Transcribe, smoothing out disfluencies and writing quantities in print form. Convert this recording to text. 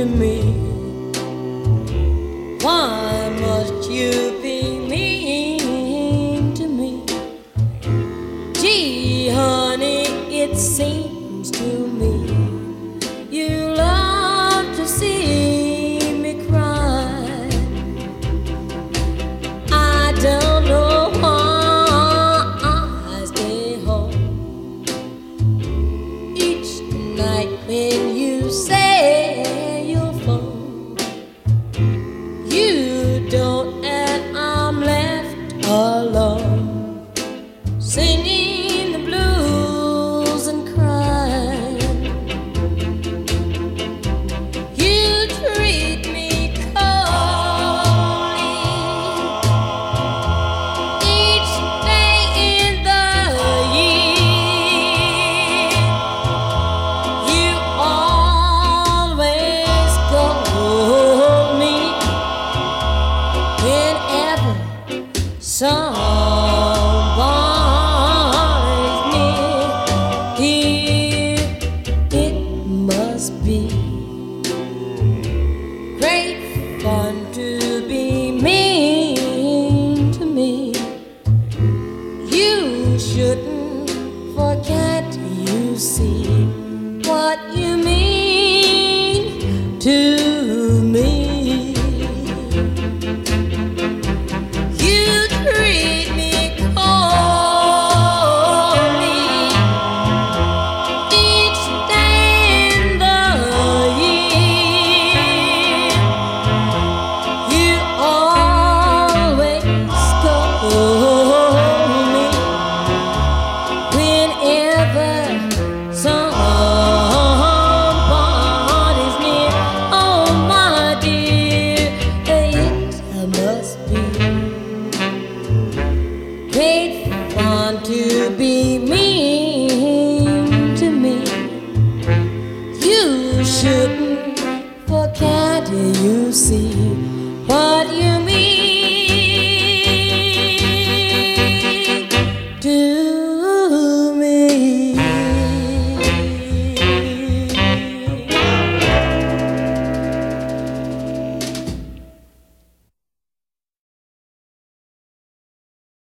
to me? Why must you be mean to me? Gee, honey, it seems to me you love to see me cry. I don't know why I stay home each night when you say you'll phone. You don't, and I'm left alone, singing the blues and crying. You treat me coldly each day in the year. You always scold me whenever somebody's near. Dear, it must be great fun to be mean to me. You shouldn't forget, you see what you mean to me. You treat me coldly each day in the year. You always scold me whenever somebody's near. Oh, my dear, it must be great fun to be mean to me. You shouldn't forget, you see what you